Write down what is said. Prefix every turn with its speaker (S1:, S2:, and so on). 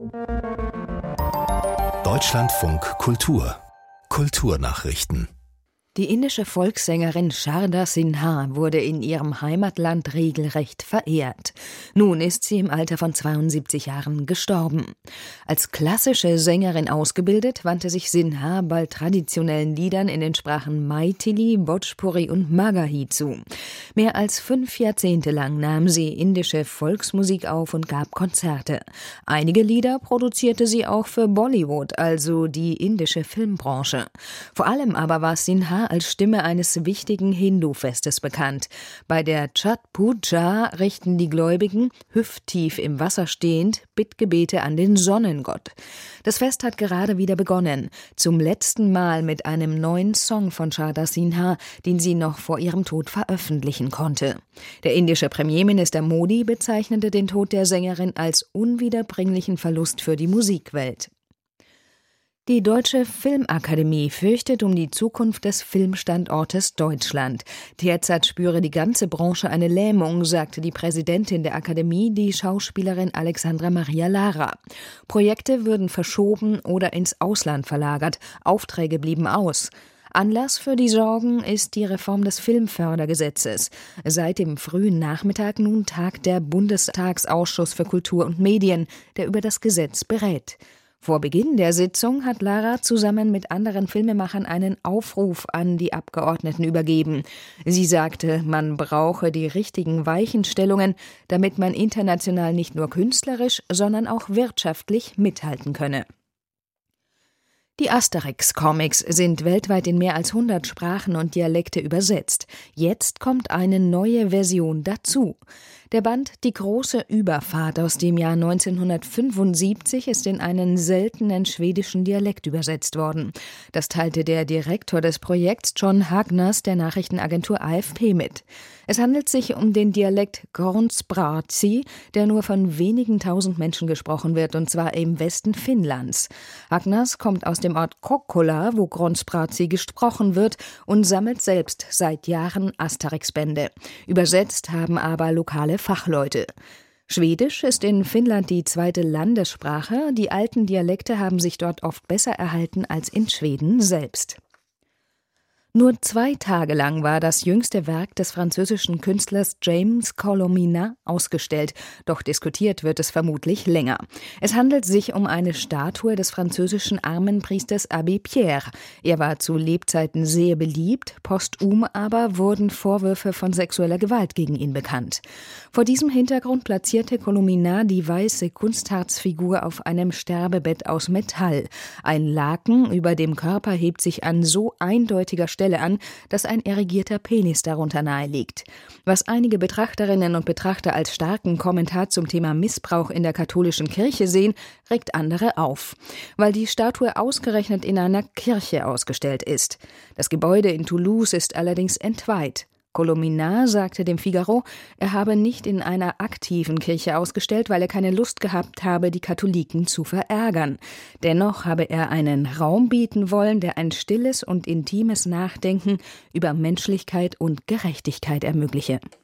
S1: Deutschlandfunk Kultur Kulturnachrichten.
S2: Die indische Volkssängerin Sharda Sinha wurde in ihrem Heimatland regelrecht verehrt. Nun ist sie im Alter von 72 Jahren gestorben. Als klassische Sängerin ausgebildet, wandte sich Sinha bald traditionellen Liedern in den Sprachen Maithili, Bhojpuri und Magahi zu. Mehr als 5 Jahrzehnte lang nahm sie indische Volksmusik auf und gab Konzerte. Einige Lieder produzierte sie auch für Bollywood, also die indische Filmbranche. Vor allem aber war Sinha als Stimme eines wichtigen Hindu-Festes bekannt. Bei der Chhat Puja richten die Gläubigen, hüfttief im Wasser stehend, Bittgebete an den Sonnengott. Das Fest hat gerade wieder begonnen, zum letzten Mal mit einem neuen Song von Sharda Sinha, den sie noch vor ihrem Tod veröffentlichen konnte. Der indische Premierminister Modi bezeichnete den Tod der Sängerin als unwiederbringlichen Verlust für die Musikwelt. Die Deutsche Filmakademie fürchtet um die Zukunft des Filmstandortes Deutschland. Derzeit spüre die ganze Branche eine Lähmung, sagte die Präsidentin der Akademie, die Schauspielerin Alexandra Maria Lara. Projekte würden verschoben oder ins Ausland verlagert, Aufträge blieben aus. Anlass für die Sorgen ist die Reform des Filmfördergesetzes. Seit dem frühen Nachmittag nun tagt der Bundestagsausschuss für Kultur und Medien, der über das Gesetz berät. Vor Beginn der Sitzung hat Lara zusammen mit anderen Filmemachern einen Aufruf an die Abgeordneten übergeben. Sie sagte, man brauche die richtigen Weichenstellungen, damit man international nicht nur künstlerisch, sondern auch wirtschaftlich mithalten könne. Die Asterix-Comics sind weltweit in mehr als 100 Sprachen und Dialekte übersetzt. Jetzt kommt eine neue Version dazu. Der Band Die große Überfahrt aus dem Jahr 1975 ist in einen seltenen schwedischen Dialekt übersetzt worden. Das teilte der Direktor des Projekts John Hagners der Nachrichtenagentur AFP mit. Es handelt sich um den Dialekt Gronsbraci, der nur von wenigen tausend Menschen gesprochen wird, und zwar im Westen Finnlands. Hagners kommt aus dem Ort Kokkola, wo Gronsbraci gesprochen wird, und sammelt selbst seit Jahren Asterix-Bände. Übersetzt haben aber lokale Fachleute. Schwedisch ist in Finnland die zweite Landessprache. Die alten Dialekte haben sich dort oft besser erhalten als in Schweden selbst. Nur 2 Tage lang war das jüngste Werk des französischen Künstlers James Colomina ausgestellt, doch diskutiert wird es vermutlich länger. Es handelt sich um eine Statue des französischen Armenpriesters Abbé Pierre. Er war zu Lebzeiten sehr beliebt, posthum aber wurden Vorwürfe von sexueller Gewalt gegen ihn bekannt. Vor diesem Hintergrund platzierte Colomina die weiße Kunstharzfigur auf einem Sterbebett aus Metall. Ein Laken über dem Körper hebt sich an so eindeutiger Stelle an, dass ein erigierter Penis darunter nahe liegt. Was einige Betrachterinnen und Betrachter als starken Kommentar zum Thema Missbrauch in der katholischen Kirche sehen, regt andere auf, weil die Statue ausgerechnet in einer Kirche ausgestellt ist. Das Gebäude in Toulouse ist allerdings entweiht. Colomina sagte dem Figaro, er habe nicht in einer aktiven Kirche ausgestellt, weil er keine Lust gehabt habe, die Katholiken zu verärgern. Dennoch habe er einen Raum bieten wollen, der ein stilles und intimes Nachdenken über Menschlichkeit und Gerechtigkeit ermögliche.